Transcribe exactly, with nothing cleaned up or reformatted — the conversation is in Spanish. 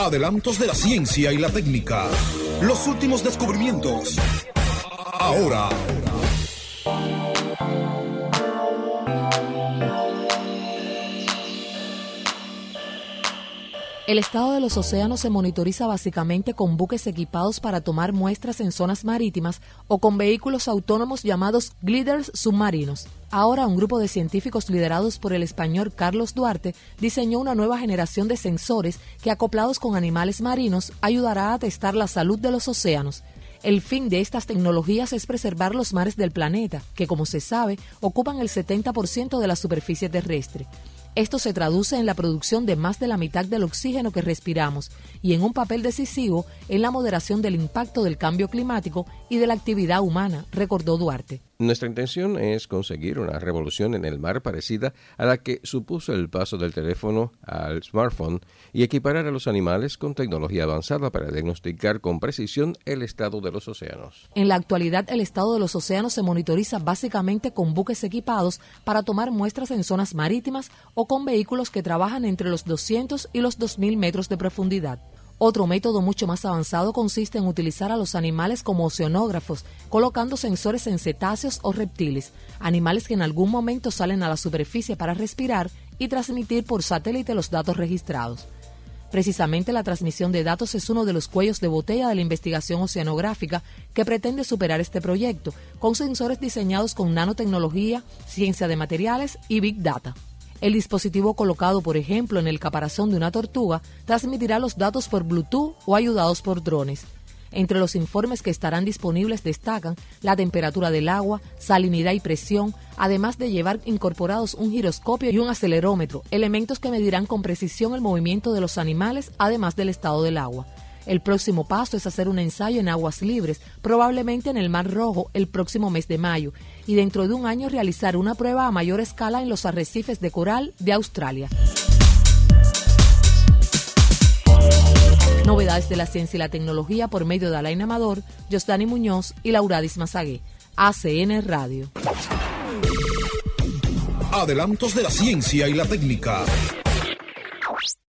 Adelantos de la ciencia y la técnica. Los últimos descubrimientos. Ahora. El estado de los océanos se monitoriza básicamente con buques equipados para tomar muestras en zonas marítimas o con vehículos autónomos llamados gliders submarinos. Ahora, un grupo de científicos liderados por el español Carlos Duarte diseñó una nueva generación de sensores que, acoplados con animales marinos, ayudará a testar la salud de los océanos. El fin de estas tecnologías es preservar los mares del planeta, que, como se sabe, ocupan el setenta por ciento de la superficie terrestre. Esto se traduce en la producción de más de la mitad del oxígeno que respiramos y en un papel decisivo en la moderación del impacto del cambio climático y de la actividad humana, recordó Duarte. Nuestra intención es conseguir una revolución en el mar parecida a la que supuso el paso del teléfono al smartphone y equiparar a los animales con tecnología avanzada para diagnosticar con precisión el estado de los océanos. En la actualidad, el estado de los océanos se monitoriza básicamente con buques equipados para tomar muestras en zonas marítimas o con vehículos que trabajan entre los doscientos y los dos mil metros de profundidad. Otro método mucho más avanzado consiste en utilizar a los animales como oceanógrafos, colocando sensores en cetáceos o reptiles, animales que en algún momento salen a la superficie para respirar y transmitir por satélite los datos registrados. Precisamente la transmisión de datos es uno de los cuellos de botella de la investigación oceanográfica que pretende superar este proyecto, con sensores diseñados con nanotecnología, ciencia de materiales y Big Data. El dispositivo colocado, por ejemplo, en el caparazón de una tortuga transmitirá los datos por Bluetooth o ayudados por drones. Entre los informes que estarán disponibles destacan la temperatura del agua, salinidad y presión, además de llevar incorporados un giroscopio y un acelerómetro, elementos que medirán con precisión el movimiento de los animales, además del estado del agua. El próximo paso es hacer un ensayo en aguas libres, probablemente en el Mar Rojo, el próximo mes de mayo, y dentro de un año realizar una prueba a mayor escala en los arrecifes de coral de Australia. Novedades de la ciencia y la tecnología por medio de Alain Amador, Josdani Muñoz y Lauradis Mazagué. A C N Radio. Adelantos de la ciencia y la técnica.